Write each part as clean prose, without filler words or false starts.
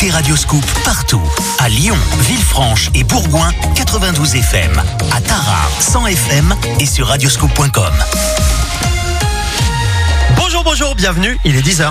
Écoutez Radio Scoop partout. À Lyon, Villefranche et Bourgoin, 92 FM. À Tarare, 100 FM et sur radioscoop.com. Bonjour, bienvenue, il est 10h.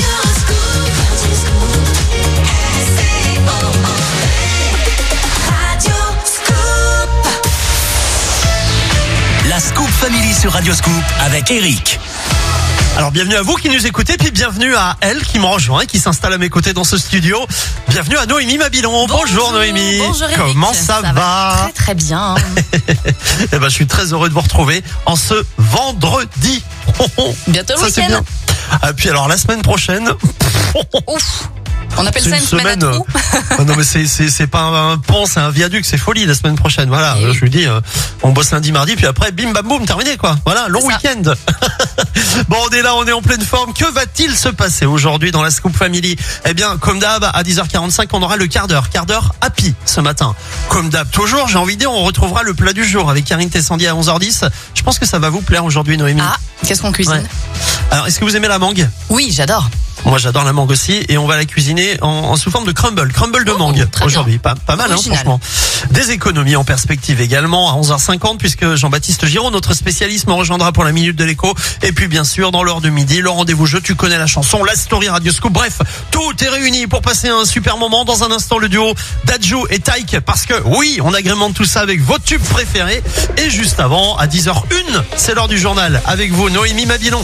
La Scoop Family sur Radio Scoop avec Eric. Alors bienvenue à vous qui nous écoutez, puis bienvenue à elle qui me rejoint et qui s'installe à mes côtés dans ce studio. Bienvenue à Noémie Mabilon. Bonjour Noémie. Bonjour Eric. Comment ça va? Très bien. Eh ben, je suis très heureux de vous retrouver en ce vendredi. Bientôt le Ça, c'est week-end. bien. Puis alors la semaine prochaine. Ouf. On appelle ça une semaine à trous. Non mais c'est pas un pont, c'est un viaduc, c'est folie la semaine prochaine. Voilà, Et oui. je lui dis, on bosse lundi, mardi, puis après bim bam boum, terminé quoi. Voilà, long week-end. Bon, on est là, on est en pleine forme. Que va-t-il se passer aujourd'hui dans la Scoop Family? Eh bien, comme d'hab, à 10h45, on aura le quart d'heure happy ce matin. Comme d'hab, toujours, j'ai envie de dire, on retrouvera le plat du jour avec Karine Tessandier à 11h10. Je pense que ça va vous plaire aujourd'hui, Noémie. Ah, qu'est-ce qu'on cuisine? Ouais. Alors, est-ce que vous aimez la mangue? Oui, j'adore. Moi, j'adore la mangue aussi, et on va la cuisiner en sous forme de crumble de mangue très aujourd'hui. Pas mal, original. franchement. Des économies en perspective également à 11h50, puisque Jean-Baptiste Giraud, notre spécialiste, me rejoindra pour la minute de l'écho. Et puis, bien sûr, dans l'heure de midi, le rendez-vous jeu, tu connais la chanson, la story Radio Scoop. Bref, tout est réuni pour passer un super moment. Dans un instant, le duo Dadju et Taïk, parce que oui, on agrémente tout ça avec vos tubes préférés. Et juste avant, à 10h01, c'est l'heure du journal. Avec vous, Noémie Mabilon.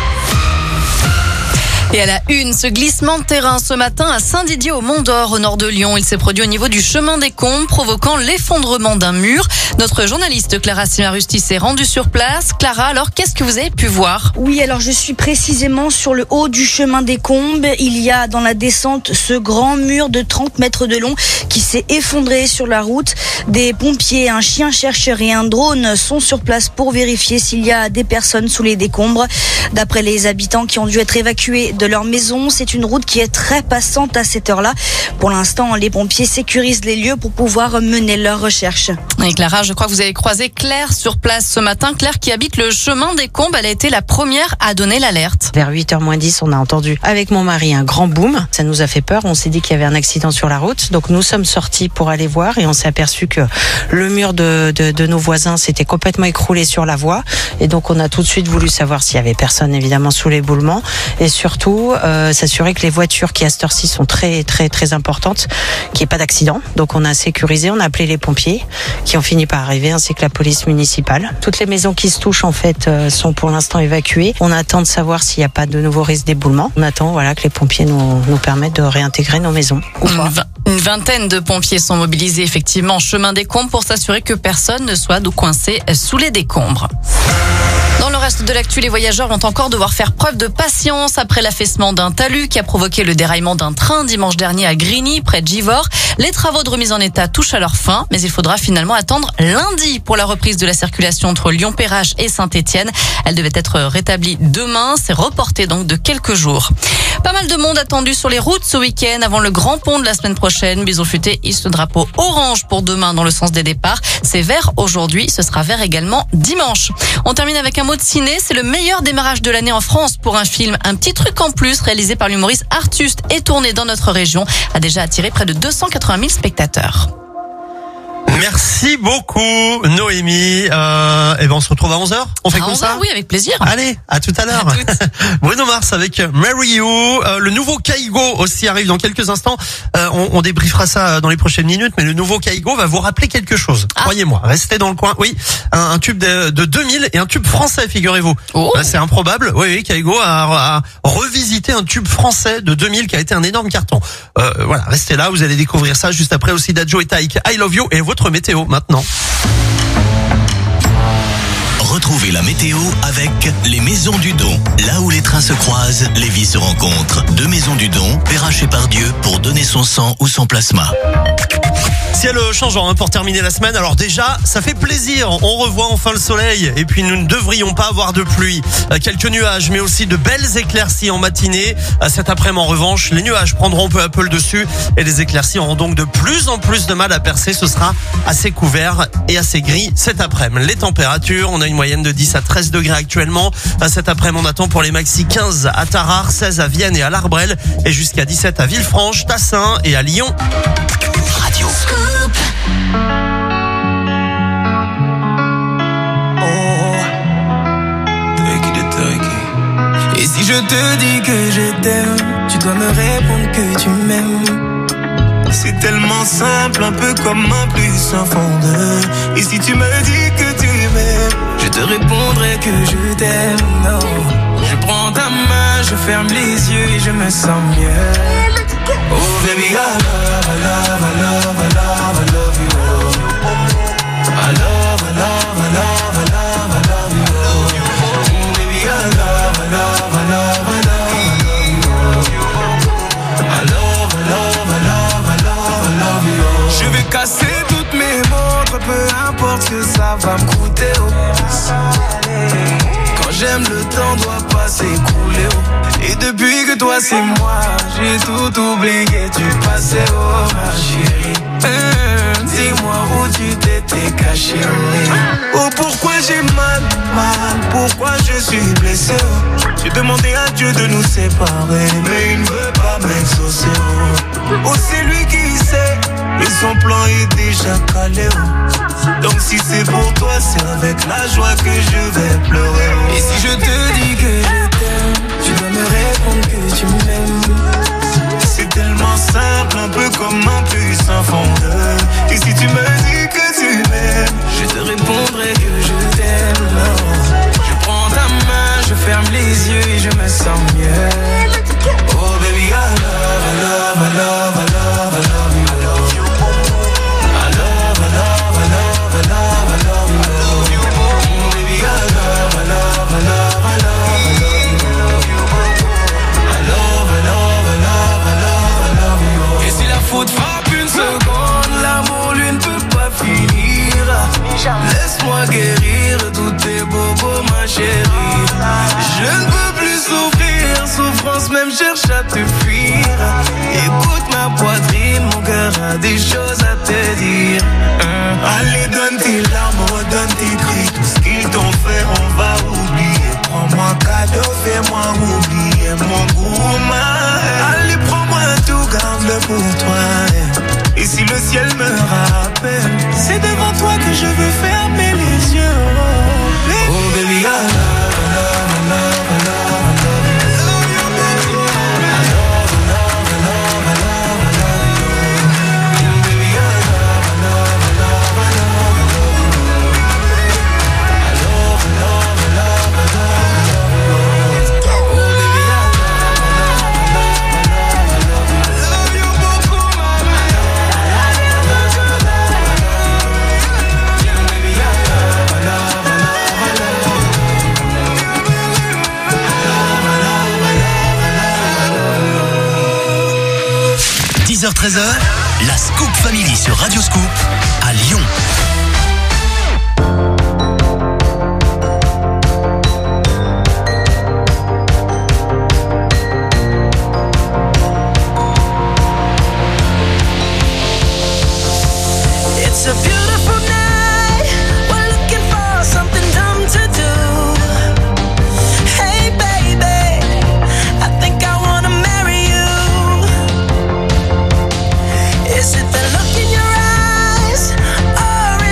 Et à la une, ce glissement de terrain ce matin à Saint-Didier au Mont-d'Or, au nord de Lyon. Il s'est produit au niveau du chemin des Combes, provoquant l'effondrement d'un mur. Notre journaliste Clara Simarusti s'est rendue sur place. Clara, alors qu'est-ce que vous avez pu voir? Oui, alors je suis précisément sur le haut du chemin des Combes. Il y a dans la descente ce grand mur de 30 mètres de long qui s'est effondré sur la route. Des pompiers, un chien chercheur et un drone sont sur place pour vérifier s'il y a des personnes sous les décombres. D'après les habitants qui ont dû être évacués de leur maison, c'est une route qui est très passante à cette heure-là. Pour l'instant, les pompiers sécurisent les lieux pour pouvoir mener leurs recherches. Et Clara, je crois que vous avez croisé Claire sur place ce matin. Claire qui habite le chemin des Combes, elle a été la première à donner l'alerte. Vers 8h moins 10, on a entendu avec mon mari un grand boom. Ça nous a fait peur. On s'est dit qu'il y avait un accident sur la route. Donc nous sommes sortis pour aller voir et on s'est aperçu que le mur de nos voisins s'était complètement écroulé sur la voie. Et donc on a tout de suite voulu savoir s'il y avait personne évidemment sous l'éboulement et surtout s'assurer que les voitures qui à cette heure-ci sont très très très importantes, qu'il n'y ait pas d'accident. Donc on a sécurisé, on a appelé les pompiers qui ont fini par arriver ainsi que la police municipale. Toutes les maisons qui se touchent en fait sont pour l'instant évacuées. On attend de savoir s'il n'y a pas de nouveau risque d'éboulement. On attend que les pompiers nous permettent de réintégrer nos maisons. Une vingtaine de pompiers sont mobilisés effectivement en chemin des Combes pour s'assurer que personne ne soit coincé sous les décombres. Dans le reste de l'actu, les voyageurs vont encore devoir faire preuve de patience après l'affaissement d'un talus qui a provoqué le déraillement d'un train dimanche dernier à Grigny, près de Givors. Les travaux de remise en état touchent à leur fin, mais il faudra finalement attendre lundi pour la reprise de la circulation entre Lyon-Perrache et Saint-Étienne. Elle devait être rétablie demain, c'est reporté donc de quelques jours. Pas mal de monde attendu sur les routes ce week-end avant le grand pont de la semaine prochaine. Bison Futé hisse le drapeau orange pour demain dans le sens des départs. C'est vert aujourd'hui, ce sera vert également dimanche. On termine avec un mot de ciné, c'est le meilleur démarrage de l'année en France pour un film. Un petit truc en plus réalisé par l'humoriste Artuste et tourné dans notre région a déjà attiré près de 280 000 spectateurs. Merci beaucoup, Noémie. Et ben on se retrouve à 11h. On fait À comme 11h, ça? oui, avec plaisir. Allez, à tout à l'heure. À toutes. Bruno Mars avec Marry You. Le nouveau Kaigo aussi arrive dans quelques instants. On débriefera ça dans les prochaines minutes, mais le nouveau Kaigo va vous rappeler quelque chose. Croyez-moi, restez dans le coin. Oui, un tube de 2000 et un tube français, figurez-vous. Oh. C'est improbable. Oui, Kaigo a revisité un tube français de 2000 qui a été un énorme carton. Voilà, restez là, vous allez découvrir ça juste après aussi Dadju et Taïk. I Love You et votre météo maintenant. Retrouvez la météo avec les Maisons du Don. Là où les trains se croisent, les vies se rencontrent. 2 Maisons du Don, Perrache et Pardieu pour donner son sang ou son plasma. Ciel changeant pour terminer la semaine. Alors déjà, ça fait plaisir. On revoit enfin le soleil. Et puis nous ne devrions pas avoir de pluie. Quelques nuages, mais aussi de belles éclaircies en matinée. Cet après-midi, en revanche, les nuages prendront peu à peu le dessus. Et les éclaircies auront donc de plus en plus de mal à percer. Ce sera assez couvert et assez gris cet après-midi. Les températures, on a une moyenne de 10 à 13 degrés actuellement. Cet après-midi, on attend pour les maxi 15 à Tarare, 16 à Vienne et à l'Arbrel. Et jusqu'à 17 à Villefranche, Tassin et à Lyon. Radio. Et si je te dis que je t'aime, tu dois me répondre que tu m'aimes. C'est tellement simple, un peu comme un plus un fond de. Et si tu me dis que tu m'aimes, je te répondrai que je t'aime. Non, je prends ta main, je ferme les yeux et je me sens mieux. Oh baby, I love, I love, I love, I love, I love you. I love, I love, I love, I love, I love you. Oh baby, I love, I love, I love, I love, I love you. I love, I love, I love, I love, I love you. Je vais casser toutes mes montres, peu importe ce que ça va me coûter. Quand j'aime, le temps doit pas s'écouler. Et depuis que toi c'est moi, j'ai tout oublié du passé, oh ma chérie. Dis-moi où tu t'étais caché. Oh pourquoi j'ai mal, pourquoi je suis blessé. J'ai demandé à Dieu de nous séparer, mais il ne veut pas m'exaucer. Oh c'est lui qui sait, et son plan est déjà calé. Donc si c'est pour toi, c'est avec la joie que je vais pleurer. Et si je te dis que je t'aime, tu dois me répondre que tu m'aimes. C'est tellement simple, un peu comme un plus un fondeur. Et si tu me dis que tu m'aimes, je te répondrai que je t'aime. Je prends ta main, je ferme les yeux et je me sens mieux. Oh baby, I love, I love, I love, I love, I love you. I love, I love, I love, I love, I love you. Oh baby, I love, I love, I love, I love, I love you. I love, I love, I love, I love, I love you. Et si la faute frappe une seconde, l'amour lui ne peut pas finir. Laisse-moi guérir tous tes bobos, ma chérie. Je ne peux plus souffrir, souffrance même cherche à te fuir. Écoute ma poitrine, mon cœur a des choses à te dire. Allez, donne tes larmes, donne tes cris. Tout ce qu'ils t'ont fait, on va oublier. Prends-moi cadeau, fais-moi oublier mon gourmand. Allez, prends-moi tout, garde-le pour toi. Et si le ciel me rappelle, c'est devant toi que je veux fermer les yeux. Oh baby, I love, I love, I love, I love, I love you. I love, I love, I love, I love, I love you. Baby, I love, I love, I love, I love, I love you. I love, I love, I love, I love, I love you. Oh baby, I love, I love, I love, I love you. I love you beaucoup, mama. Baby, I love, I love, I love, I love you. 10h-13h, la Scoop Family sur Radio Scoop à Lyon. It's a beautiful night. We're looking for something dumb to do. Hey baby, I think I wanna marry you. Is it the look in your eyes, or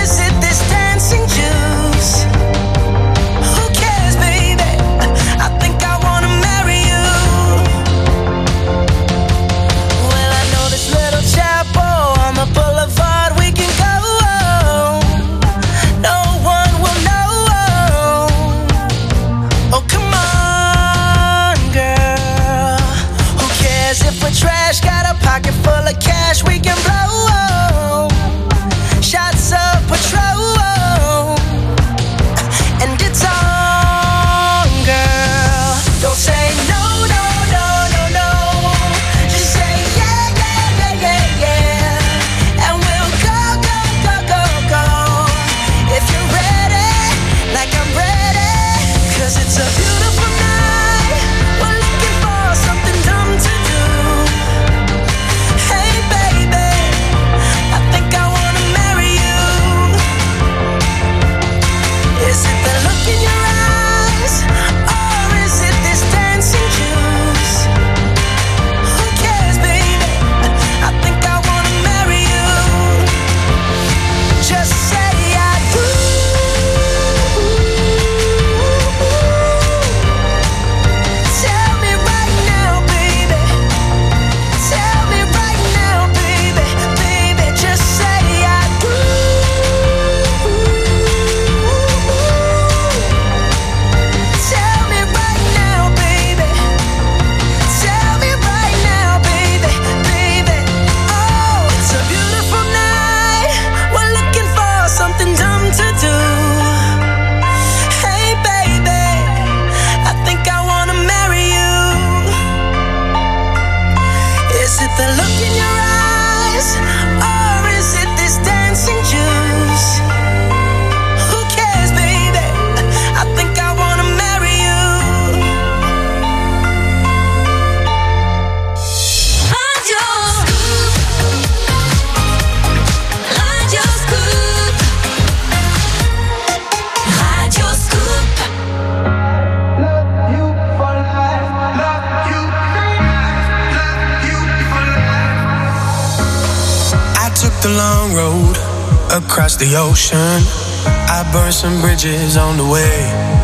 across the ocean. I burned some bridges on the way.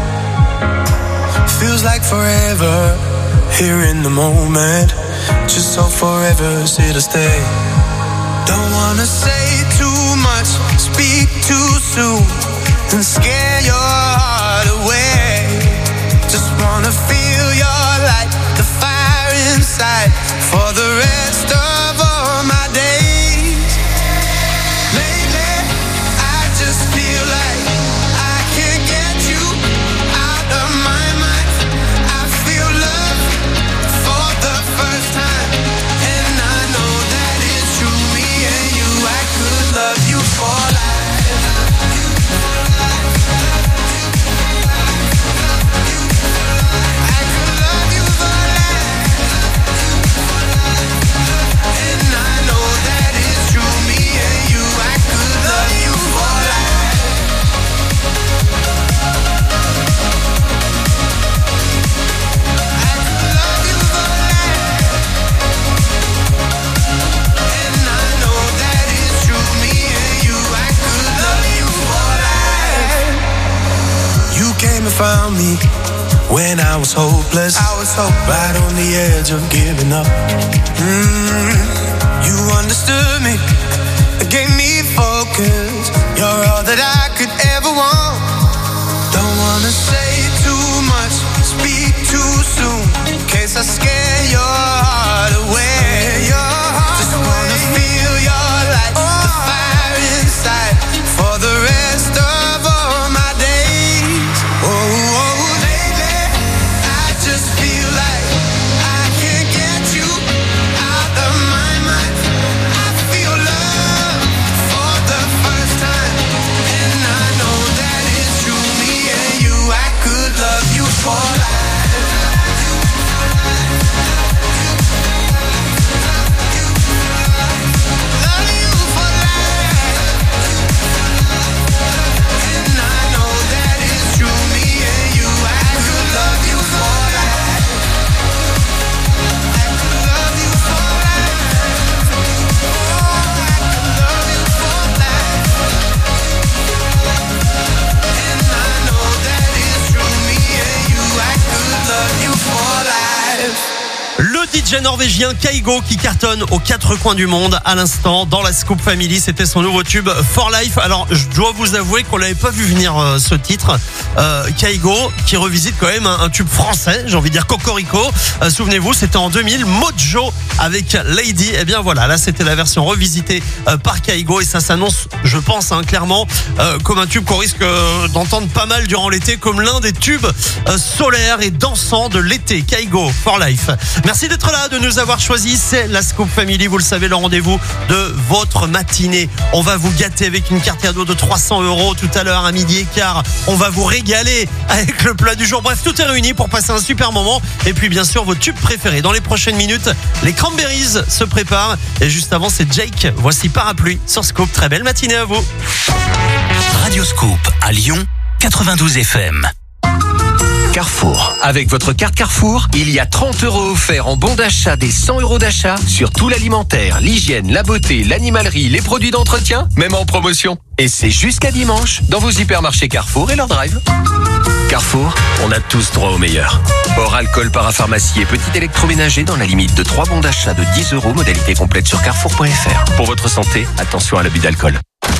Feels like forever here in the moment. Just so forever's here to stay. Don't wanna say too much, speak too soon, and scare your heart away. Just wanna feel your light, the fire inside, for the rest of all my days. Lately, I just feel like I can't get you out of my mind. I feel love for the first time, and I know that it's true. Me and you, I could love you for life. Found me when I was hopeless. Right on the edge of giving up. You understood me, gave me focus. You're all that I could ever want. Don't wanna say too much, speak too soon, in case I scare your heart away. Just wanna feel your light, the fire inside, for the rest of all my days. Lately, I just feel like I can't get you out of my mind. I feel love for the first time, and I know that it's true. Me and you, I could love you for life. DJ norvégien Kygo qui cartonne aux quatre coins du monde à l'instant dans la Scoop Family. C'était son nouveau tube For Life. Alors je dois vous avouer qu'on l'avait pas vu venir ce titre. Kygo qui revisite quand même un tube français, j'ai envie de dire Cocorico. Souvenez-vous, c'était en 2000, Mojo avec Lady. Et bien voilà, là c'était la version revisitée par Kygo et ça s'annonce, je pense clairement, comme un tube qu'on risque d'entendre pas mal durant l'été, comme l'un des tubes solaires et dansants de l'été. Kygo, For Life. Merci d'être là, de nous avoir choisis. C'est la Scoop Family, vous le savez, le rendez-vous de votre matinée. On va vous gâter avec une carte cadeau de 300 € tout à l'heure à 12h15. On va vous régaler avec le plat du jour. Bref, tout est réuni pour passer un super moment. Et puis bien sûr, vos tubes préférés. Dans les prochaines minutes, les Cranberries se préparent. Et juste avant, c'est Jake. Voici Parapluie sur Scoop. Très belle matinée à vous. Radio Scoop à Lyon, 92 FM. Carrefour. Avec votre carte Carrefour, il y a 30 € offerts en bon d'achat des 100 € d'achat sur tout l'alimentaire, l'hygiène, la beauté, l'animalerie, les produits d'entretien, même en promotion. Et c'est jusqu'à dimanche dans vos hypermarchés Carrefour et leur drive. Carrefour, on a tous droit au meilleur. Hors alcool, parapharmacie et petit électroménager dans la limite de 3 bons d'achat de 10 €, modalité complète sur carrefour.fr. Pour votre santé, attention à l'abus d'alcool.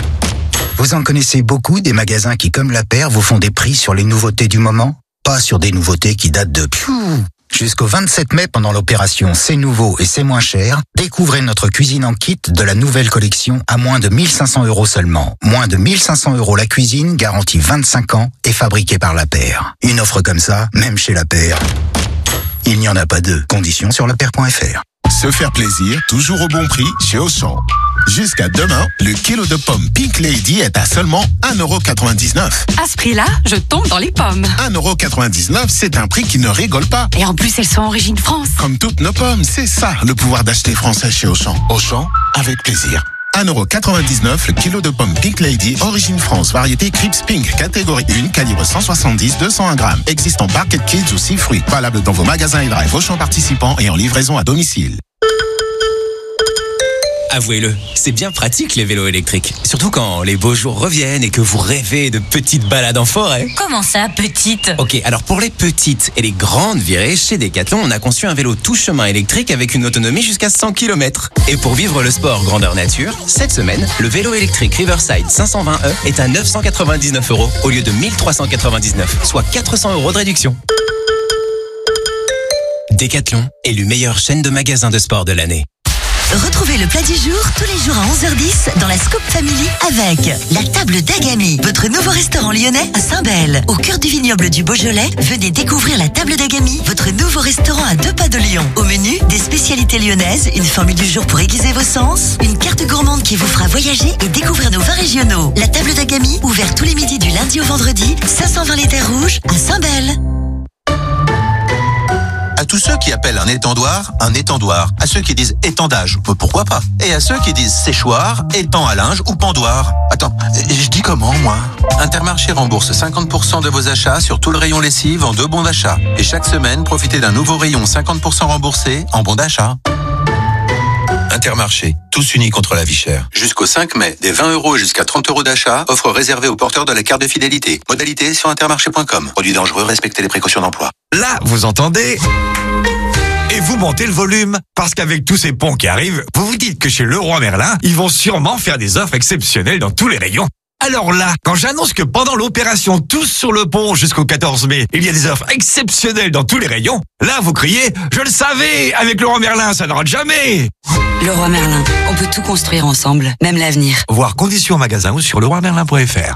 Vous en connaissez beaucoup des magasins qui, comme La Paire, vous font des prix sur les nouveautés du moment? Pas sur des nouveautés qui datent de jusqu'au 27 mai pendant l'opération C'est nouveau et c'est moins cher. Découvrez notre cuisine en kit de la nouvelle collection à moins de 1500 € seulement. Moins de 1500 € la cuisine, garantie 25 ans et fabriquée par La Paire. Une offre comme ça, même chez La Paire, il n'y en a pas deux. Conditions sur lapaire.fr. Se faire plaisir, toujours au bon prix chez Auchan. Jusqu'à demain, le kilo de pommes Pink Lady est à seulement 1,99 €. À ce prix-là, je tombe dans les pommes. 1,99 €, c'est un prix qui ne rigole pas. Et en plus, elles sont origine France. Comme toutes nos pommes, c'est ça le pouvoir d'acheter français chez Auchan. Auchan, avec plaisir. 1,99 € le kilo de pommes Pink Lady, origine France, variété Crips Pink, catégorie 1, calibre 170-201 grammes. Existant Barquette Kids ou 6 fruits. Valable dans vos magasins et drive Auchan participants et en livraison à domicile. Avouez-le, c'est bien pratique les vélos électriques. Surtout quand les beaux jours reviennent et que vous rêvez de petites balades en forêt. Comment ça, petite? Ok, alors pour les petites et les grandes virées, chez Decathlon, on a conçu un vélo tout chemin électrique avec une autonomie jusqu'à 100 km. Et pour vivre le sport grandeur nature, cette semaine, le vélo électrique Riverside 520e est à 999 € au lieu de 1399, soit 400 € de réduction. Decathlon, élu meilleure chaîne de magasins de sport de l'année. Retrouvez le plat du jour tous les jours à 11h10 dans la Scoop Family avec la table d'Agami, votre nouveau restaurant lyonnais à Saint-Bel. Au cœur du vignoble du Beaujolais, venez découvrir la table d'Agami, votre nouveau restaurant à 2 pas de Lyon. Au menu, des spécialités lyonnaises, une formule du jour pour aiguiser vos sens, une carte gourmande qui vous fera voyager et découvrir nos vins régionaux. La table d'Agami, ouvert tous les midis du lundi au vendredi, 520 les Terres Rouges à Saint-Bel. À tous ceux qui appellent un étendoir. À ceux qui disent étendage, pourquoi pas. Et à ceux qui disent séchoir, étang à linge ou pendoir. Attends, je dis comment, moi? Intermarché rembourse 50% de vos achats sur tout le rayon lessive en 2 bons d'achat. Et chaque semaine, profitez d'un nouveau rayon 50% remboursé en bons d'achat. Intermarché, tous unis contre la vie chère. Jusqu'au 5 mai, des 20 € jusqu'à 30 € d'achat, offre réservée aux porteurs de la carte de fidélité. Modalité sur intermarché.com. Produit dangereux, respectez les précautions d'emploi. Là, vous entendez? Et vous montez le volume. Parce qu'avec tous ces ponts qui arrivent, vous vous dites que chez Leroy Merlin, ils vont sûrement faire des offres exceptionnelles dans tous les rayons. Alors là, quand j'annonce que pendant l'opération Tous sur le pont jusqu'au 14 mai, il y a des offres exceptionnelles dans tous les rayons, là vous criez « Je le savais, avec Leroy Merlin, ça ne rate jamais !» Leroy Merlin, on peut tout construire ensemble, même l'avenir. Voir conditions en magasin ou sur leroymerlin.fr.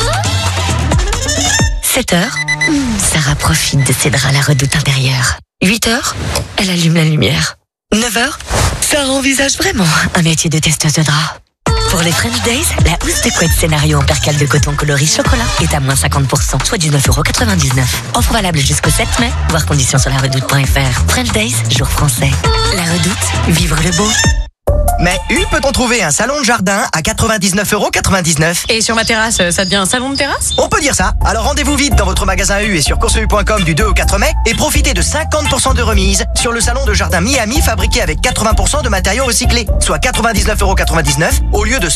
7h, Sarah profite de ses draps à la redoute intérieure. 8h, elle allume la lumière. 9h, Sarah envisage vraiment un métier de testeuse de draps. Pour les French Days, la housse de couette scénario en percale de coton coloris chocolat est à moins 50%, soit 19,99 €. Offre valable jusqu'au 7 mai, voir conditions sur laredoute.fr. French Days, jour français. La Redoute, vivre le beau. Mais peut-on trouver un salon de jardin à 99,99 €? Et sur ma terrasse, ça devient un salon de terrasse? On peut dire ça. Alors rendez-vous vite dans votre magasin U et sur courseu.com du 2 au 4 mai et profitez de 50% de remise sur le salon de jardin Miami fabriqué avec 80% de matériaux recyclés, soit 99,99 € au lieu de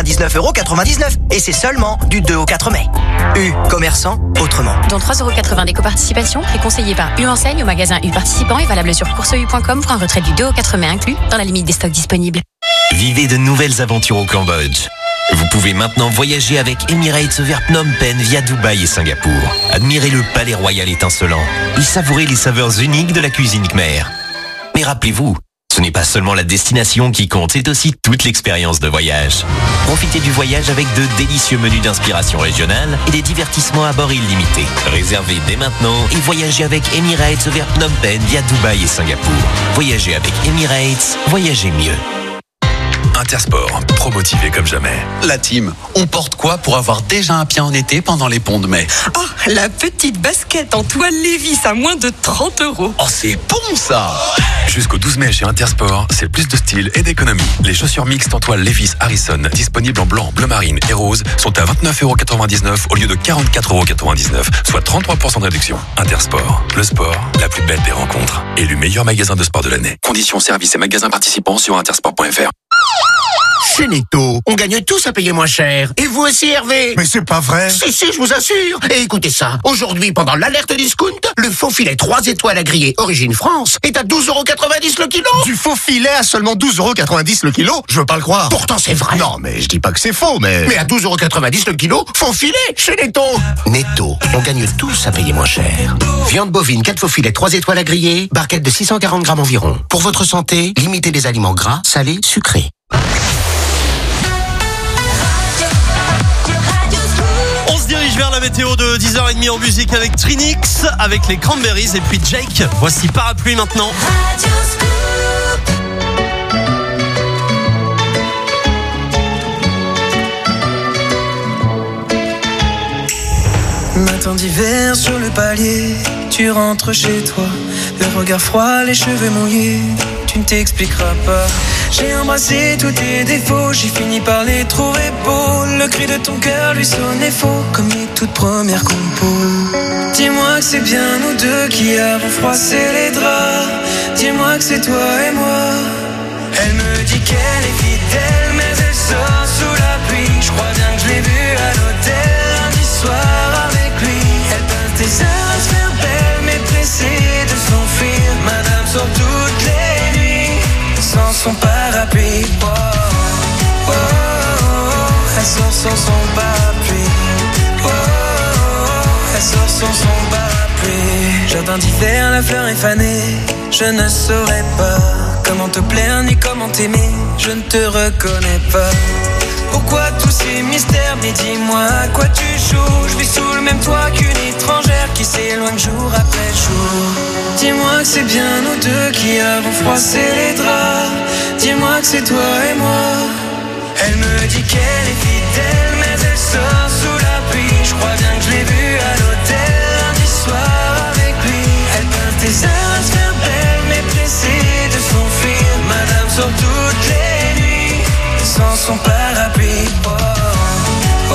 199,99 €. Et c'est seulement du 2 au 4 mai. U, commerçant autrement. Dans 3,80 € d'éco-participation, préconseillé par U Enseigne au magasin U participant et valable sur courseu.com pour un retrait du 2 au 4 mai inclus dans la limite des stocks disponibles. Vivez de nouvelles aventures au Cambodge. Vous pouvez maintenant voyager avec Emirates vers Phnom Penh via Dubaï et Singapour. Admirez le palais royal étincelant et savourez les saveurs uniques de la cuisine khmer. Mais rappelez-vous, ce n'est pas seulement la destination qui compte, c'est aussi toute l'expérience de voyage. Profitez du voyage avec de délicieux menus d'inspiration régionale et des divertissements à bord illimités. Réservez dès maintenant et voyagez avec Emirates vers Phnom Penh via Dubaï et Singapour. Voyagez avec Emirates, voyagez mieux. Intersport, pro motivé comme jamais. La team, on porte quoi pour avoir déjà un pied en été pendant les ponts de mai? Oh, la petite basket en toile Lévis à moins de 30 €. Oh, c'est bon ça! Jusqu'au 12 mai chez Intersport, c'est plus de style et d'économie. Les chaussures mixtes en toile Levi's Harrison, disponibles en blanc, bleu marine et rose, sont à 29,99 € au lieu de 44,99 €, soit 33% de réduction. Intersport, le sport, la plus belle des rencontres. Élu meilleur magasin de sport de l'année. Conditions, services et magasins participants sur intersport.fr. Chez Netto, on gagne tous à payer moins cher. Et vous aussi, Hervé? Mais c'est pas vrai. Si, je vous assure. Et écoutez ça. Aujourd'hui, pendant l'alerte discount, le faux filet 3 étoiles à griller Origine France est à 12,90 € le kilo. Du faux filet à seulement 12,90 € le kilo? Je veux pas le croire. Pourtant, c'est vrai. Non, mais je dis pas que c'est faux, mais à 12,90 € le kilo, faux filet chez Netto. Netto, on gagne tous à payer moins cher. Viande bovine, 4 faux filets 3 étoiles à griller, barquette de 640 grammes environ. Pour votre santé, limitez les aliments gras, salés, sucrés. On se dirige vers la météo de 10h30 en musique avec Trinix, avec les Cranberries et puis Jake. Voici Parapluie maintenant. Matin d'hiver sur le palier, tu rentres chez toi, le regard froid, les cheveux mouillés, tu ne t'expliqueras pas. J'ai embrassé tous tes défauts, j'ai fini par les trouver beaux. Le cri de ton cœur lui sonnait faux, comme les toutes premières compos. Dis-moi que c'est bien nous deux qui avons froissé les draps. Dis-moi que c'est toi et moi. Elle me dit qu'elle est fidèle, mais elle sort sous la pluie. Je crois bien que je l'ai vue à l'hôtel lundi soir avec lui. Elle passe des heures à se faire belle, mais pressée de s'enfuir. Madame sort toutes les nuits sans son parapluie. Oh, oh, oh, oh. Elle sort sans son parapluie. Oh, oh, oh. Elle sort sans son parapluie. Jardin d'hiver, la fleur est fanée. Je ne saurais pas comment te plaire ni comment t'aimer. Je ne te reconnais pas. Pourquoi tous ces mystères? Mais dis-moi à quoi tu joues. Je vis sous le même toit qu'une étrangère qui s'éloigne jour après jour. Dis-moi que c'est bien nous deux qui avons froissé les draps. Dis-moi que c'est toi et moi. Elle me dit qu'elle est fidèle, mais elle sort sous la pluie. Je crois bien que je l'ai vue à l'hôtel lundi soir avec lui. Elle passe des heures à se faire belle, mais pressée de s'enfuir. Madame sort toutes les nuits sans son parapluie. Oh, oh, oh,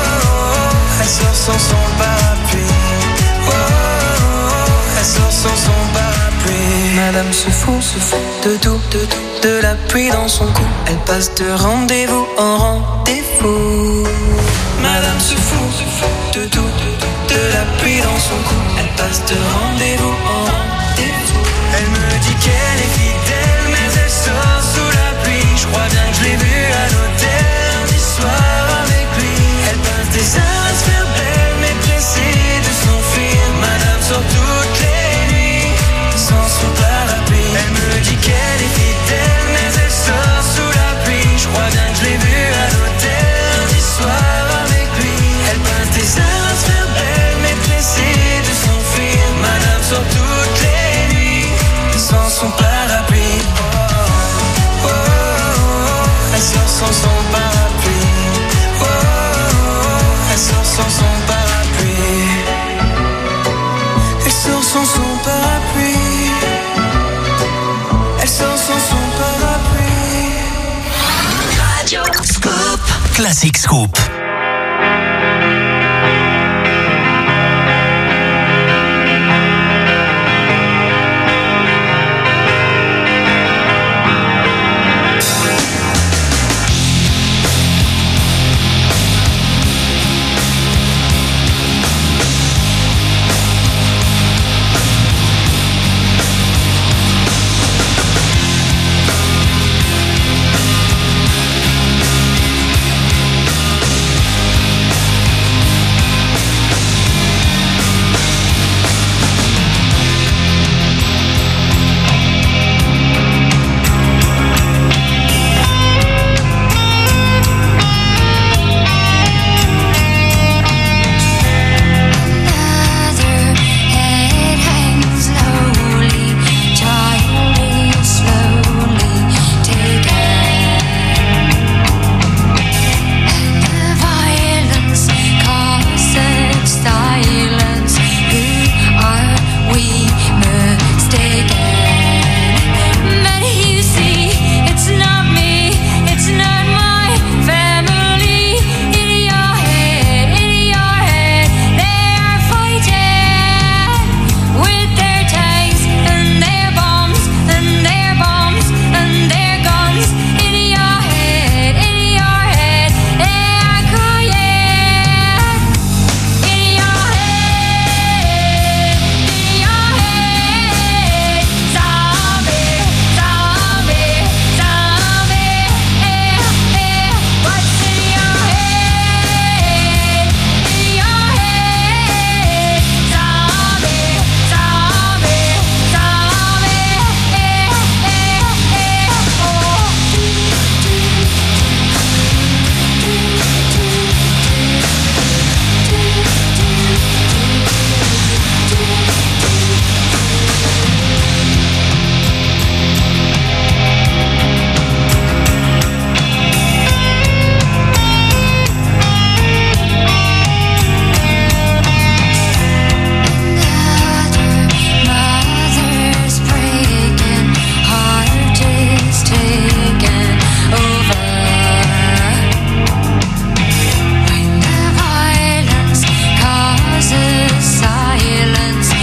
oh. Elle sort sans son parapluie. Oh, oh, oh. Elle sort sans son parapluie. Madame se fout de tout, de la pluie dans son cou. Elle passe de rendez-vous en rendez-vous. Madame se fout de tout, de la pluie dans son cou. Elle passe de rendez-vous en rendez-vous. Elle me dit qu'elle est fidèle, mais elle sort sous la pluie. Je crois bien que je l'ai vue à l'hôtel lundi soir avec lui. Elle passe des heures à se faire belle, mais pressée de s'enfuir. Madame sort toutes les nuits sans son parapluie. Elle me dit qu'elle est fidèle, mais elle sort sous la pluie. Je crois bien que je l'ai vue à l'hôtel lundi soir avec lui. Elle passe des heures à se faire belle, mais pressée de s'enfuir. Madame sort toutes les nuits sans son parapluie. Oh, oh, oh, oh. Elle sort sans son parapluie. Oh, oh, oh. Elle sort sans son parapluie. Elle sort sans son parapluie. Elle sort sans son parapluie. Radio Scoop. Classic Scoop.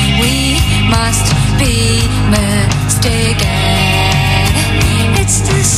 It's the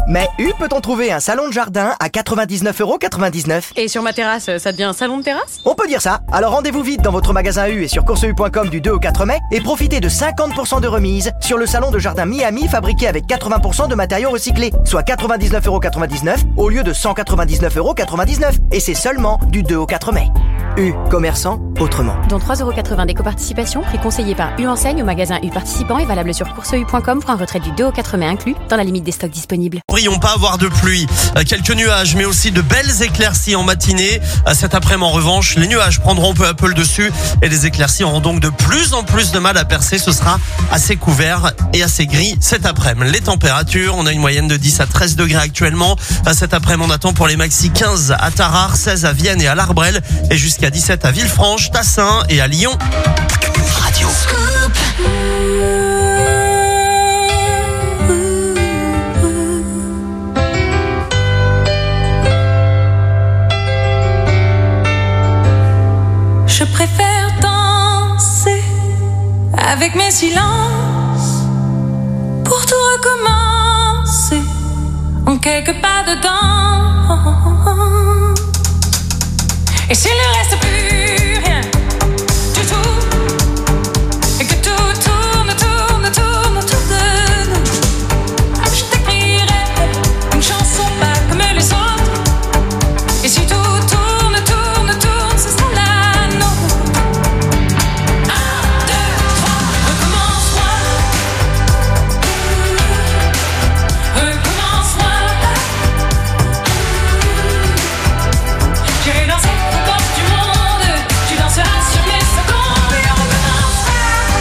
Mais peut-on trouver un salon de jardin à 99,99 €? Et sur ma terrasse, ça devient un salon de terrasse? On peut dire ça. Alors rendez-vous vite dans votre magasin U et sur courseu.com du 2 au 4 mai et profitez de 50% de remise sur le salon de jardin Miami fabriqué avec 80% de matériaux recyclés, soit 99,99 € au lieu de 199,99 €. Et c'est seulement du 2 au 4 mai. U, commerçant autrement. Dont 3,80 € d'éco-participation, prix conseillé par U enseigne au magasin U participant et valable sur courseu.com pour un retrait du 2 au 4 mai inclus, dans la limite des stocks disponibles. Pourrions pas avoir de pluie, quelques nuages, mais aussi de belles éclaircies en matinée. Cet après-midi, en revanche, les nuages prendront peu à peu le dessus et les éclaircies auront donc de plus en plus de mal à percer. Ce sera assez couvert et assez gris cet après-midi. Les températures, on a une moyenne de 10 à 13 degrés actuellement. Cet après-midi, on attend pour les maxi 15 à Tarare, 16 à Vienne et à l'Arbrel et jusqu'à 17 à Villefranche, Tassin et à Lyon. Radio Scoop. Je préfère danser avec mes silences pour tout recommencer en quelques pas dedans. Et s'il ne reste plus rien du tout et que tout tourne autour de nous, je t'écrirai une chanson pas comme les autres. Et si tout tourne, ce sera la nôtre. 1, 2, 3, recommence-moi. J'irai danser aux portes du monde. Tu danseras sur mes secondes. Et on recommencera.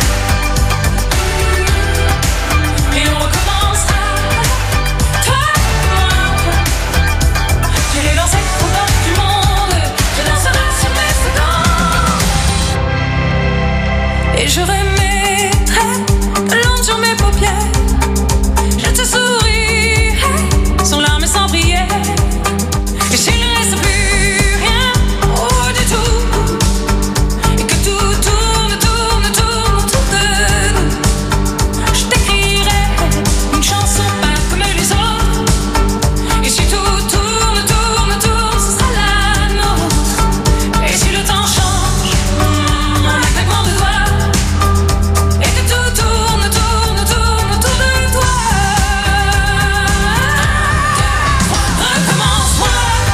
Et on recommencera. Toi et moi. J'irai danser aux portes du monde. Tu danseras sur mes secondes. Et je remettrai de l'ombre sur mes paupières. Je te sourirai sans larmes et sans prière. Et s'il ne reste plus rien du tout et que tout tourne autour de nous, je t'écrirai une chanson pas comme les autres. Et si tout tourne, ce sera la nôtre. Et si le temps change en un claquement de doigts et que tout tourne autour de toi, recommence-moi.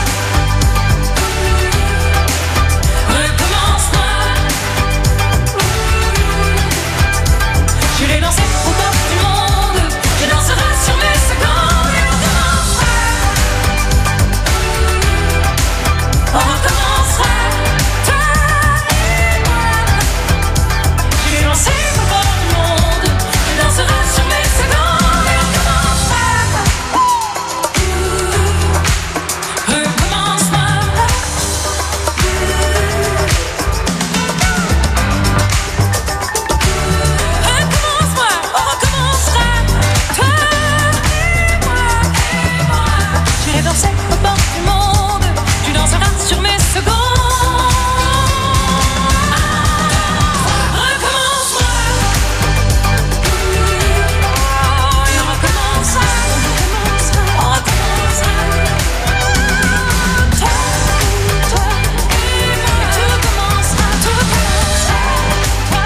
J'irai danser aux portes du monde. Je danserai sur mes secondes. Et on recommencera. On recommencera. Toi et moi. J'irai danser aux portes du monde. Je danserai sur mes secondes. Et on recommencera. Recommence-moi. Recommence-moi, on recommencera. Toi et moi. J'irai danser aux portes du monde. Tu danseras sur mes secondes. Recommence-moi. Et on recommencera. On recommencera. Toi et moi. Tout recommencera. Toi et moi.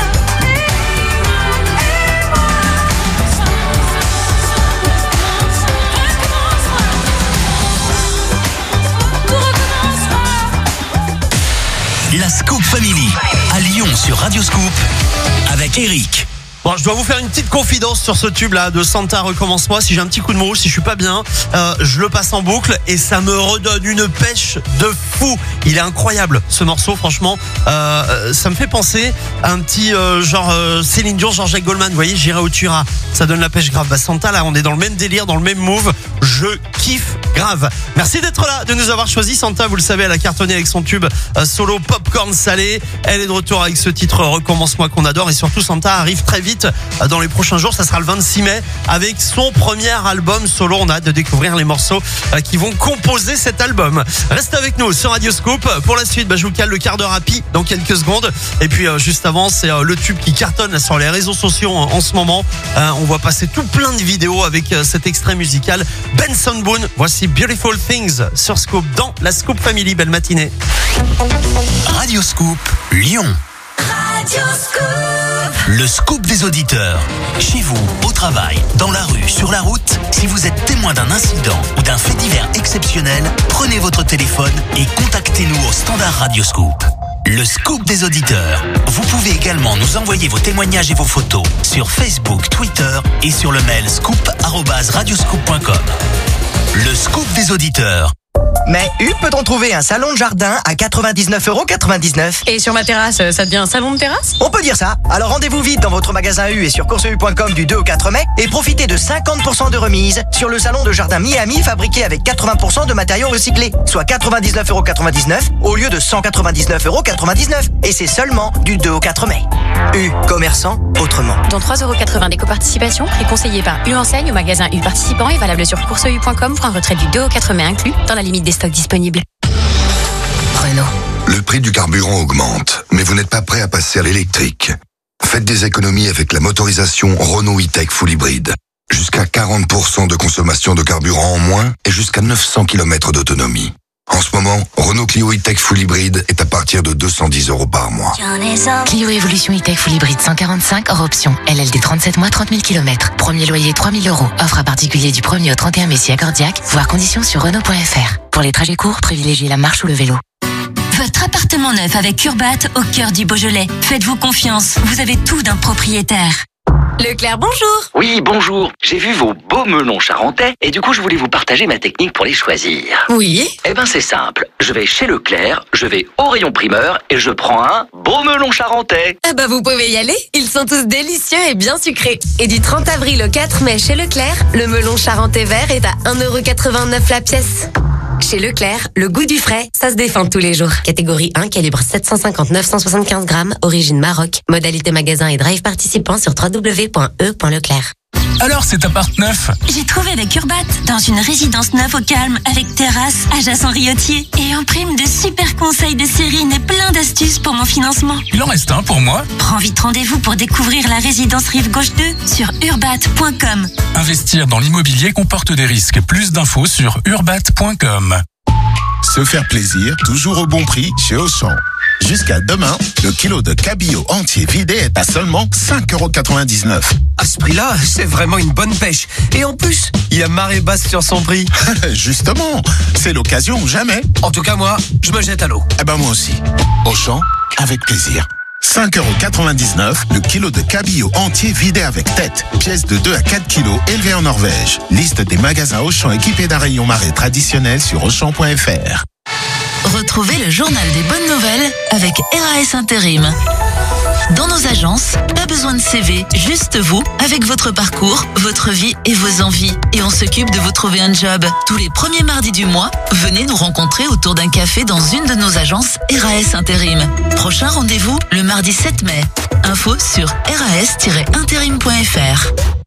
La Scoop Family à Lyon sur Radio Scoop avec Eric. Bon, je dois vous faire une petite confidence sur ce tube là de Santa, recommence-moi. Si j'ai un petit coup de mou, si je suis pas bien, je le passe en boucle et ça me redonne une pêche de fou. Il est incroyable ce morceau, franchement. Ça me fait penser à un petit genre Céline Dion, Jean-Jacques Goldman. Vous voyez, j'irai où tu iras. Ça donne la pêche grave. Bah Santa, là, on est dans le même délire, dans le même move. Je kiffe grave. Merci d'être là, de nous avoir choisi. Santa, vous le savez, elle a cartonné avec son tube solo Popcorn Salé. Elle est de retour avec ce titre recommence-moi qu'on adore et surtout Santa arrive très vite dans les prochains jours. Ça sera le 26 mai avec son premier album solo. On a hâte de découvrir les morceaux qui vont composer cet album. Reste avec nous sur Radio Scoop. Pour la suite, je vous cale le quart d'heure happy dans quelques secondes. Et puis juste avant, c'est le tube qui cartonne sur les réseaux sociaux en ce moment. On voit passer tout plein de vidéos avec cet extrait musical Benson Boone. Voici Beautiful Things sur Scoop dans la Scoop Family. Belle matinée. Radio Scoop, Lyon. Radio Scoop. Le scoop des auditeurs. Chez vous, au travail, dans la rue, sur la route, si vous êtes témoin d'un incident ou d'un fait divers exceptionnel, prenez votre téléphone et contactez-nous au standard Radio Scoop. Le scoop des auditeurs. Vous pouvez également nous envoyer vos témoignages et vos photos sur Facebook, Twitter et sur le mail scoop@radioscoop.com. Le scoop des auditeurs. Mais peut-on trouver un salon de jardin à 99,99 €? Et sur ma terrasse, ça devient un salon de terrasse? On peut dire ça. Alors rendez-vous vite dans votre magasin U et sur courseu.com du 2 au 4 mai et profitez de 50% de remise sur le salon de jardin Miami fabriqué avec 80% de matériaux recyclés, soit 99,99 € au lieu de 199,99 €. Et c'est seulement du 2 au 4 mai. U, commerçant autrement. Dans 3,80 € d'éco-participation, prix conseillé par U enseigne au magasin U participant et valable sur courseu.com pour un retrait du 2 au 4 mai inclus dans la limite des stocks disponibles. Renault. Le prix du carburant augmente, mais vous n'êtes pas prêt à passer à l'électrique. Faites des économies avec la motorisation Renault E-Tech Full Hybrid. Jusqu'à 40% de consommation de carburant en moins et jusqu'à 900 km d'autonomie. En ce moment, Renault Clio E-Tech Full Hybrid est à partir de 210 € par mois. Clio Evolution E-Tech Full Hybrid 145 hors option. LLD 37 mois, 30 000 km. Premier loyer 3 000 €. Offre à particulier du 1er au 31 mai si accordiaque. Voir conditions sur Renault.fr. Pour les trajets courts, privilégiez la marche ou le vélo. Votre appartement neuf avec Urbat au cœur du Beaujolais. Faites-vous confiance, vous avez tout d'un propriétaire. Leclerc, bonjour. Oui, bonjour. J'ai vu vos beaux melons charentais et du coup, je voulais vous partager ma technique pour les choisir. Oui. Eh ben, c'est simple. Je vais chez Leclerc, je vais au rayon primeur et je prends un beau melon charentais. Ah bah, vous pouvez y aller. Ils sont tous délicieux et bien sucrés. Et du 30 avril au 4 mai chez Leclerc, le melon charentais vert est à 1,89 € la pièce. Chez Leclerc, le goût du frais, ça se défend tous les jours. Catégorie 1, calibre 750-975 grammes, origine Maroc. Modalité magasin et drive participant sur www.e.leclerc. Alors, cet appart neuf? J'ai trouvé avec Urbat, dans une résidence neuve au calme, avec terrasse, adjacent Riotier. Et en prime de super conseils de Cyrine et plein d'astuces pour mon financement. Il en reste un pour moi? Prends vite rendez-vous pour découvrir la résidence Rive Gauche 2 sur urbat.com. Investir dans l'immobilier comporte des risques. Plus d'infos sur urbat.com. Se faire plaisir, toujours au bon prix chez Auchan. Jusqu'à demain, le kilo de cabillaud entier vidé est à seulement 5,99 €. À ce prix-là, c'est vraiment une bonne pêche. Et en plus, il y a marée basse sur son prix. Justement, c'est l'occasion ou jamais. En tout cas, moi, je me jette à l'eau. Eh ben moi aussi. Auchan, avec plaisir. 5,99 € le kilo de cabillaud entier vidé avec tête. Pièce de 2 à 4 kilos élevée en Norvège. Liste des magasins Auchan équipés d'un rayon marée traditionnel sur Auchan.fr. Retrouvez le journal des bonnes nouvelles avec RAS Intérim. Dans nos agences, pas besoin de CV, juste vous, avec votre parcours, votre vie et vos envies. Et on s'occupe de vous trouver un job. Tous les premiers mardis du mois, venez nous rencontrer autour d'un café dans une de nos agences RAS Intérim. Prochain rendez-vous, le mardi 7 mai. Info sur ras-intérim.fr.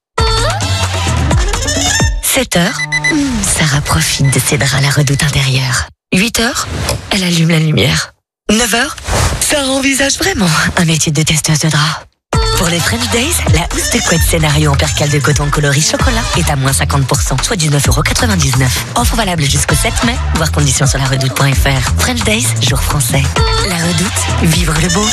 7h, Sarah profite de ses draps à la redoute intérieure. 8h, elle allume la lumière. 9h, Sarah envisage vraiment un métier de testeuse de draps. Pour les French Days, la housse de couette scénario en percale de coton coloris chocolat est à moins 50%, soit 19,99 €. Offre valable jusqu'au 7 mai. Voir conditions sur laredoute.fr. French Days, jour français. La Redoute, vivre le beau.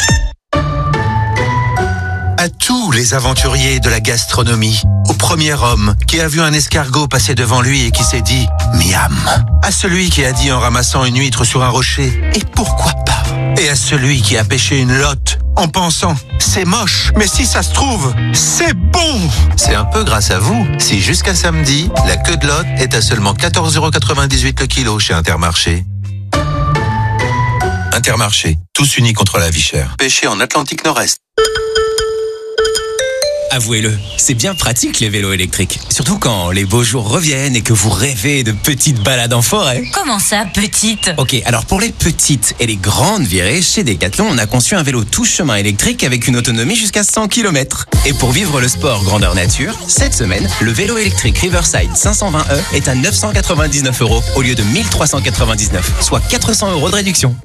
À tous les aventuriers de la gastronomie, au premier homme qui a vu un escargot passer devant lui et qui s'est dit « Miam », à celui qui a dit en ramassant une huître sur un rocher « Et pourquoi pas ?» et à celui qui a pêché une lotte en pensant « C'est moche, mais si ça se trouve, c'est bon !» C'est un peu grâce à vous si jusqu'à samedi, la queue de lotte est à seulement 14,98 € le kilo chez Intermarché. Intermarché, tous unis contre la vie chère. Pêché en Atlantique Nord-Est. Avouez-le, c'est bien pratique les vélos électriques. Surtout quand les beaux jours reviennent et que vous rêvez de petites balades en forêt. Comment ça, petite? Ok, alors pour les petites et les grandes virées, chez Decathlon, on a conçu un vélo tout chemin électrique avec une autonomie jusqu'à 100 km. Et pour vivre le sport grandeur nature, cette semaine, le vélo électrique Riverside 520e est à 999 € au lieu de 1399, soit 400 € de réduction.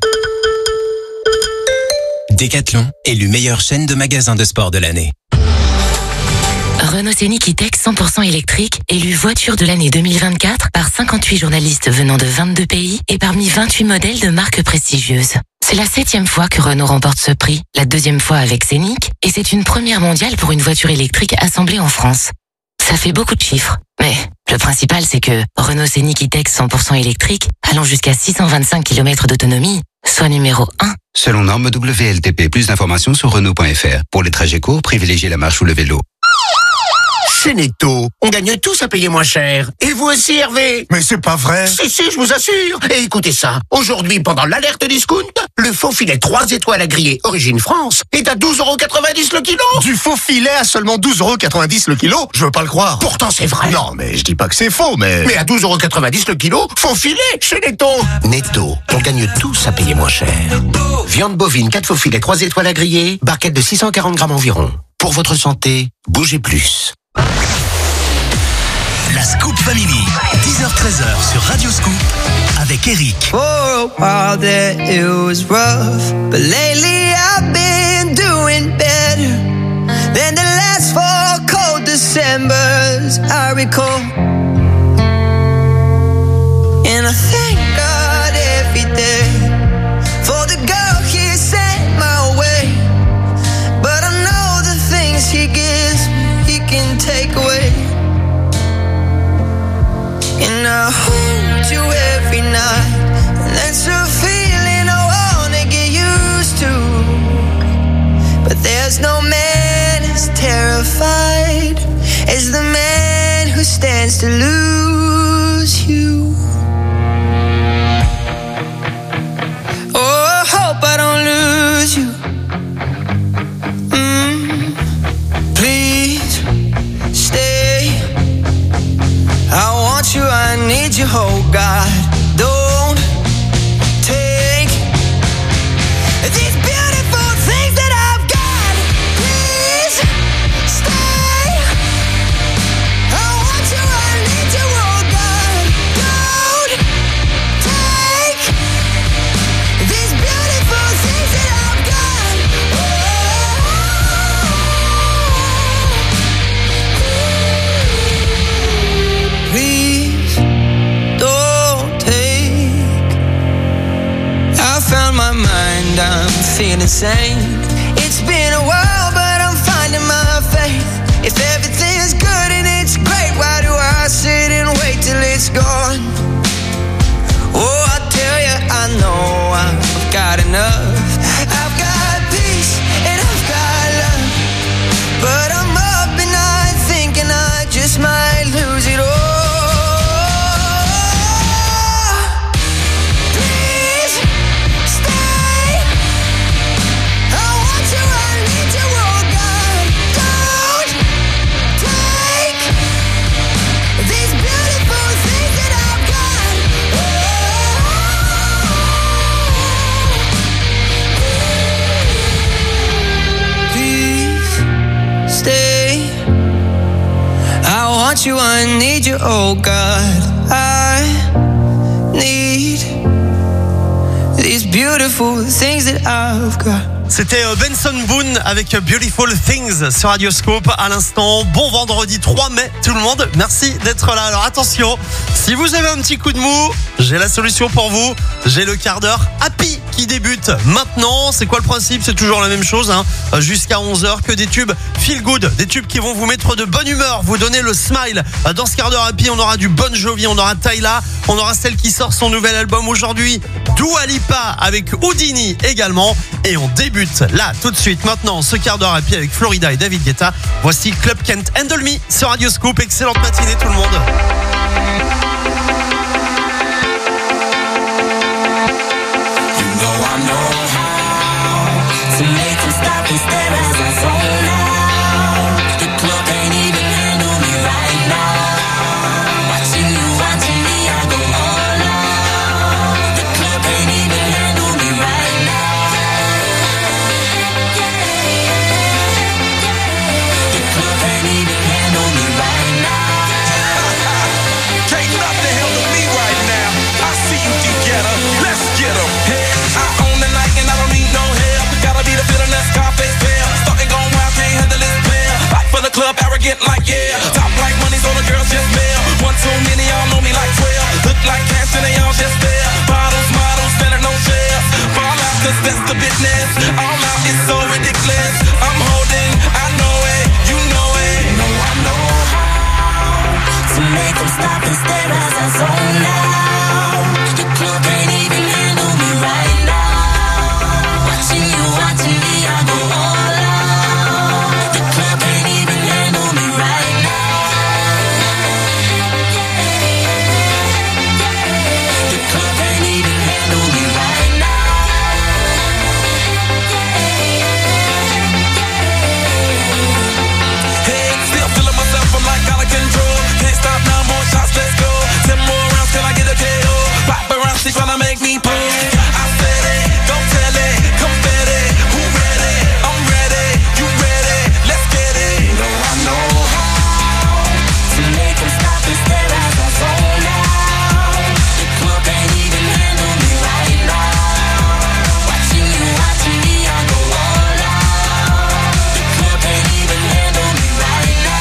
Decathlon, élu meilleure chaîne de magasins de sport de l'année. Renault Scénic E-Tech 100% électrique, élu voiture de l'année 2024 par 58 journalistes venant de 22 pays et parmi 28 modèles de marques prestigieuses. C'est la 7e fois que Renault remporte ce prix, la 2e fois avec Scénic, et c'est une première mondiale pour une voiture électrique assemblée en France. Ça fait beaucoup de chiffres, mais le principal c'est que Renault Scénic E-Tech 100% électrique, allant jusqu'à 625 km d'autonomie, soit numéro 1. Selon norme WLTP, plus d'informations sur Renault.fr. Pour les trajets courts, privilégiez la marche ou le vélo. Chez Netto, on gagne tous à payer moins cher. Et vous aussi, Hervé? Mais c'est pas vrai. Si, je vous assure. Et écoutez ça. Aujourd'hui, pendant l'alerte discount, le faux filet 3 étoiles à griller Origine France est à 12,90€ le kilo. Du faux filet à seulement 12,90€ le kilo? Je veux pas le croire. Pourtant, c'est vrai. Non, mais je dis pas que c'est faux, mais... Mais à 12,90€ le kilo, faux filet chez Netto. Netto, on gagne tous à payer moins cher. Viande bovine 4 faux filets 3 étoiles à griller, barquette de 640 grammes environ. Pour votre santé, bougez plus. La Scoop Family, 10h-13h sur Radio Scoop avec Eric. For a while there it was rough, but lately I've been doing better than the last 4 cold Decembers I recall. And I thank God every day for the girl He sent my way. But I know the things He gives me, He can take away. And I hold you every night, and that's a feeling I wanna get used to. But there's no man as terrified as the man who stands to lose you. Oh, I hope I don't lose you. Please stay. I want you, I need you, oh God. Don't take these beautiful things that I've got. Please stay. I want you, I need you, oh God. Don't take these beautiful things that I've got. Please don't take. I found my mind, I'm feeling sane. It's been a while, but I'm finding my faith. If everything's good and it's great, why do I sit and wait till it's gone? Oh, I tell you, I know I've got enough. I've got peace and I've got love, but I'm up at night thinking I just might lose it all. You, I need you, oh God. I need these beautiful things that I've got. C'était Benson Boone avec Beautiful Things sur Radio Scoop à l'instant. Bon vendredi 3 mai tout le monde, merci d'être là. Alors attention, si vous avez un petit coup de mou, j'ai la solution pour vous. J'ai le quart d'heure Happy qui débute maintenant. C'est quoi le principe? C'est toujours la même chose, hein. Jusqu'à 11h, que des tubes feel good, des tubes qui vont vous mettre de bonne humeur, vous donner le smile. Dans ce quart d'heure Happy, on aura du Bon Jovi, on aura Tyla, on aura celle qui sort son nouvel album aujourd'hui, Dua Lipa avec Houdini également. Et on débute là tout de suite maintenant ce quart d'heure Happy avec Florida et David Guetta. Voici Club Can't Handle Me sur Radio Scoop. Excellente matinée tout le monde. Can't I get like, yeah. Top like money, so the girls just mail. One too many, y'all know me like 12. Look like cash and they all just there. Bottles, models, standing no shares. Fall out, cause that's the business. All out is so ridiculous. I'm holding, I know it, you know it. No, I know how to make them stop and stare as I zone out. The club can't even handle me right now. Watching you, watching me, I go all out. The club can't even handle me right now. The club can't even handle me right now. Hey, still feeling myself, I'm like out of control. Can't stop now, more shots, let's go. 10 more rounds, can I get a KO? Paparazzi tryna make me pose. I said it, don't tell it, confetti. Who ready? I'm ready, you ready? Let's get it. You know I know how to make them stop and stare as I zone out. The club can't even handle me right now. Watching you, watching me, I go all out. The club can't even handle me right now.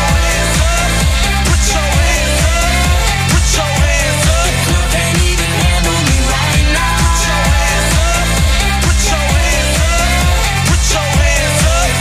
Put your hands up, put your hands up. The club can't even handle me right now. Put your hands up, put your hands up.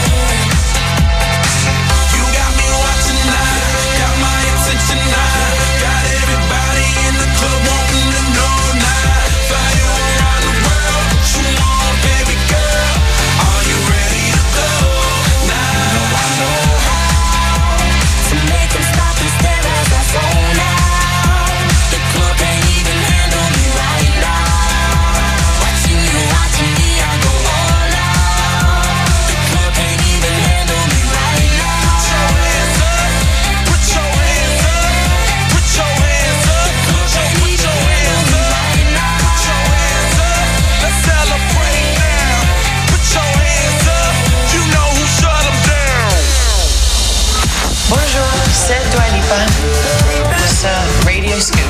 You got me watching now, got my attention now. Got everybody in the club wanting to know now. Fly you around the world, what you want, baby girl? Are you ready to go now? I know how to make them stop and stare as I zone out. The club can't even handle me right now. Watching you, watching me, I go all out. The club can't even handle me right now. Put your hands up, put your hands up, put your hands up. The club can't even handle me right now. Put your hands up, let's celebrate now. Put your hands up, you know who shut them down. Bonjour, c'est Dua Lipa sur Radio Scoop.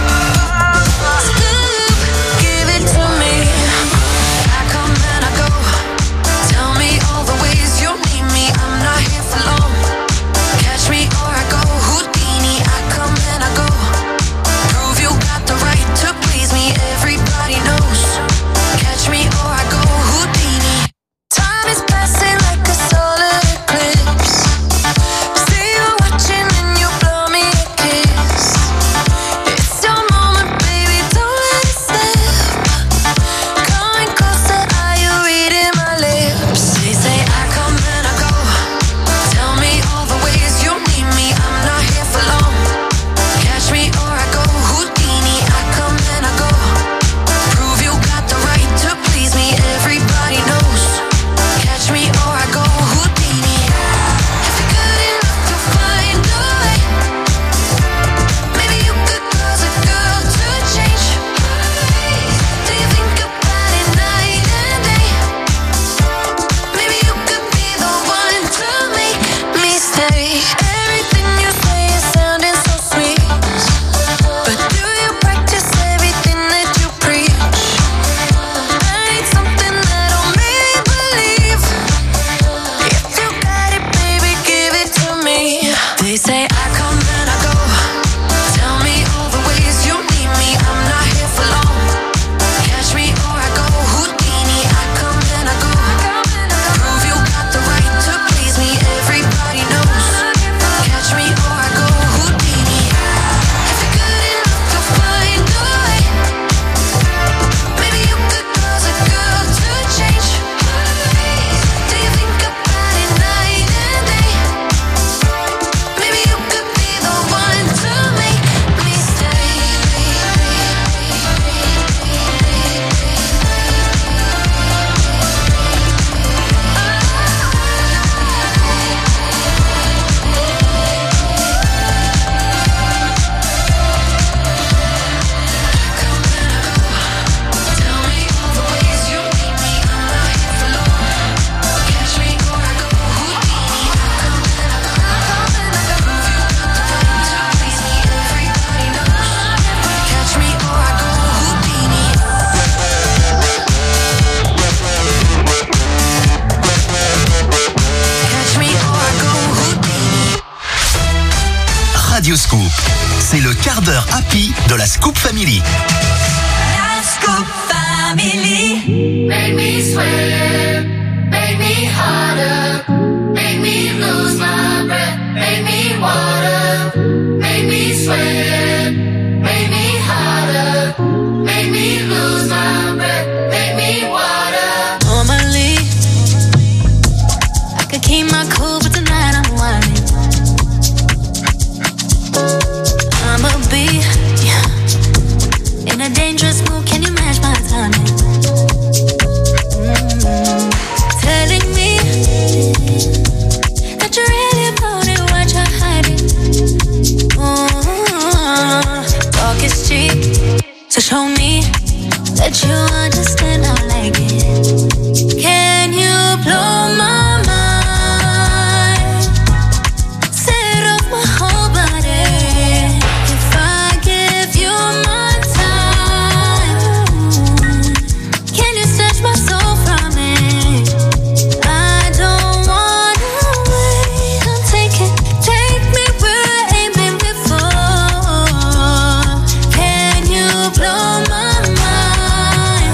Give it to me. I come and I go. Tell me all the ways you need me. I'm not here for long. Catch me or I go. Houdini. I come and I go. Prove you got the right to please me. Everybody knows. Catch me or I go. Houdini. Time is passing like a solar eclipse. See you watching and you blow me a kiss. It's your Radio Scoop. C'est le quart d'heure happy de la Scoop Family. La Scoop Family. Make me sweat, make me harder, make me lose my breath, make me water, make me sweat, make me harder, make me lose my breath, make me water. Normally, I could keep my cool, but tonight I'm whining. I'ma be in a dangerous mood, can you match my timing? Telling me that you're really about it, what you're hiding. Talk is cheap, so show me that you understand I like it. Can you blow my mind? Set off my whole body. If I give you my time, can you snatch my soul from it? I don't wanna wait. Don't take me where I ain't been before. Can you blow my mind?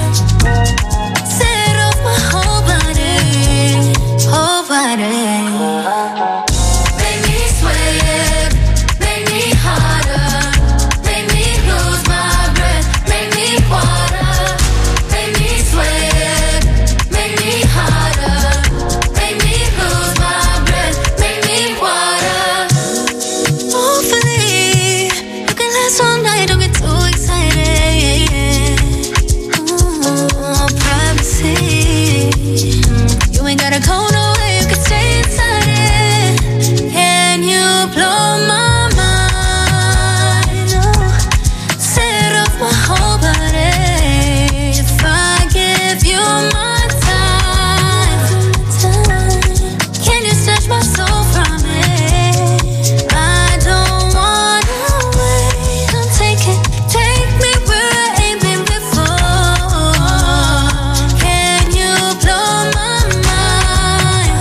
Set off my whole body, whole body. Make me sweat, make me harder, make me lose my breath, make me water, make me sweat, make me harder, make me lose my breath, make me water. Hopefully, you can last all night, don't get too excited. Privacy, you ain't gotta go nowhere, you can stay inside it. Can you blow my mind? Set off my whole body. If I give you my time, can you snatch my soul from it? I don't wanna wait. Don't take me where I ain't been before. Can you blow my mind?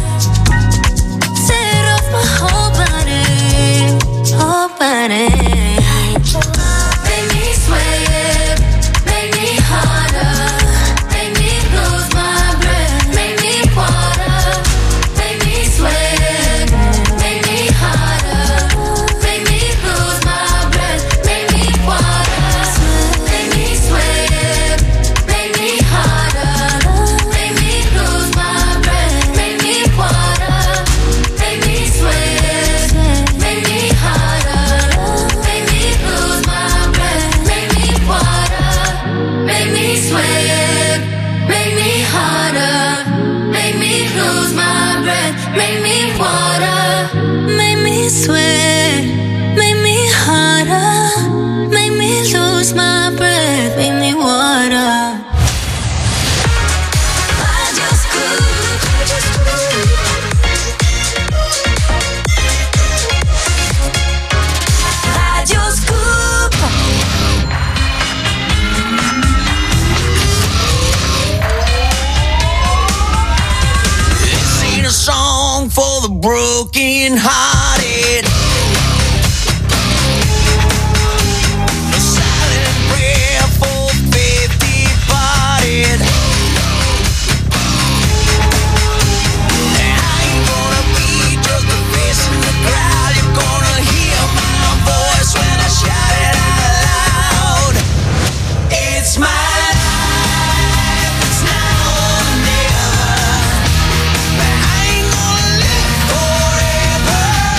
Set off my whole body, whole body. Make me sweat, make me harder, make me lose my breath, make me water, make me sweat, make me harder, make me lose my breath, make me water, make me sweat, make me harder, make me lose my breath, make me water, make me sweat, make me harder, make me lose my breath, make me water, make me sweat, make me harder, make me lose my breath, make me water, make me sweat, make me harder, make me lose my breath, make me water. Radio Scoop. Radio Scoop. This ain't a song for the broken hearted. A silent prayer for faith departed. And I ain't gonna be just a face in the crowd. You're gonna hear my voice when I shout it out loud. It's my life, it's now or never. I ain't gonna live forever.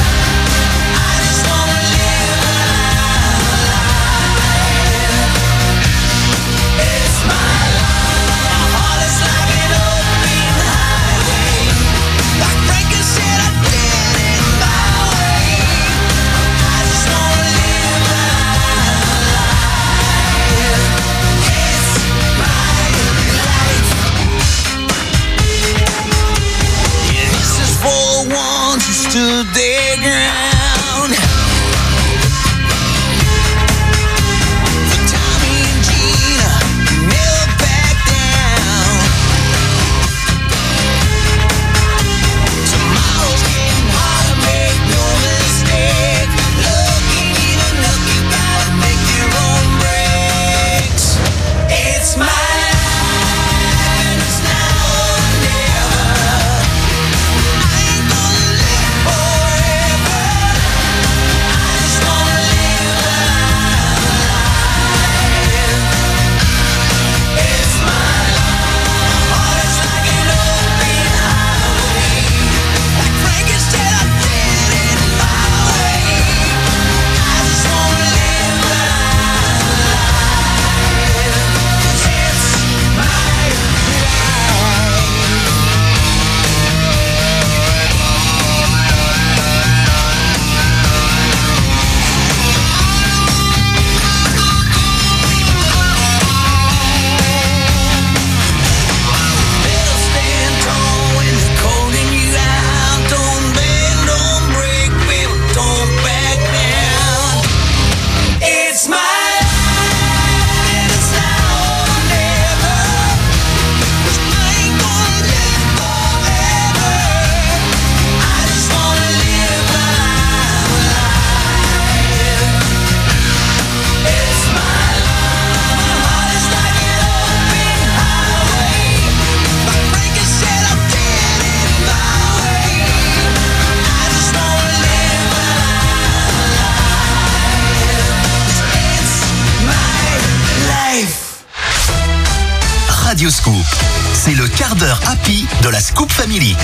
Radio Scoop. C'est le quart d'heure happy de la Scoop Family.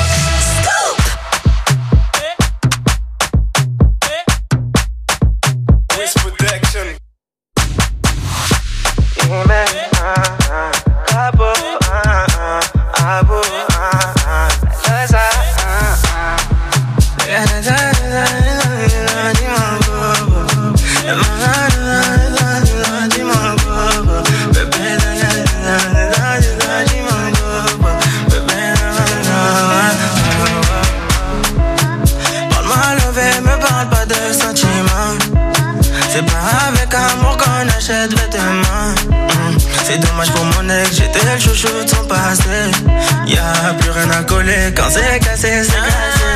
C'est dommage pour mon ex, j'étais le chouchou de son passé. Y'a plus rien à coller quand c'est cassé, c'est cassé.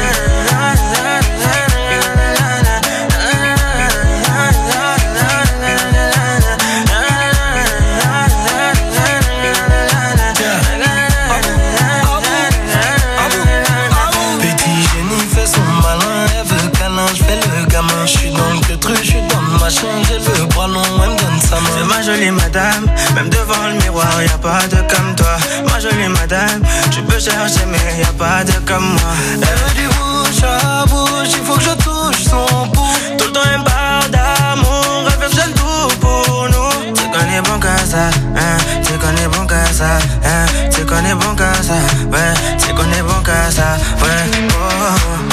Petit génie fait son malin, elle veut câlin, j'fais le gamin. J'suis dans le truc, j'suis dans le machin, j'ai le bras long, elle me donne sa main. C'est ma jolie madame, même devant le miroir, y'a pas de comme toi. Ma jolie madame, tu peux chercher mais y'a pas de comme moi. Elle veut du bouche à bouche, il faut que je touche son pouls. Tout le temps elle me parle d'amour, elle fait le tout pour nous. Tu connais bon qu'à ça, hein, tu connais bon qu'à ça, hein, tu connais bon qu'à ça, ouais, tu connais bon qu'à ça, ouais, oh.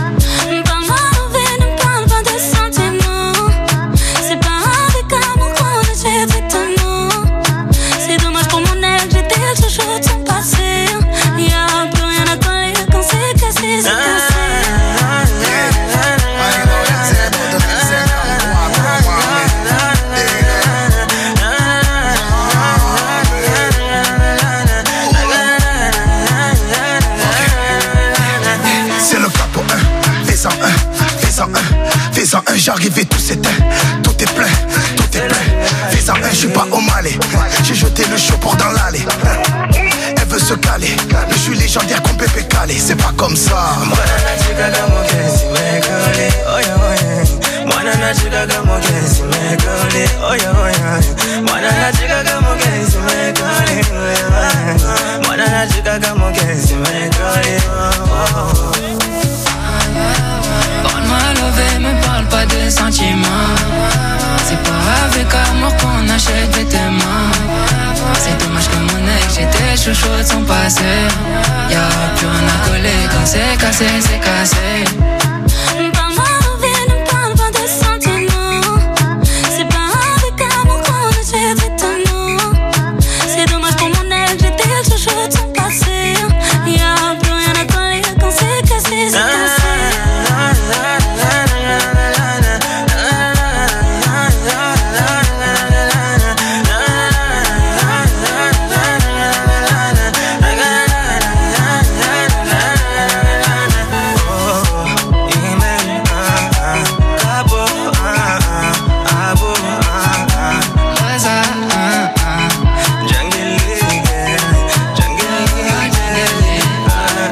Fais-en un, j'arrive et tout s'éteint. Tout est plein, tout est plein. Fais-en un, j'suis pas au Malais. J'ai jeté le chaud dans l'allée. Elle veut se caler, mais j'suis légendaire comme Pépé Calé. C'est pas comme ça. Parle-moi lové, me parle pas de sentiments. C'est pas avec amour qu'on achète des témoins. C'est dommage que mon ex, j'étais chouchou de son passé. Y'a plus rien à coller quand c'est cassé, c'est cassé.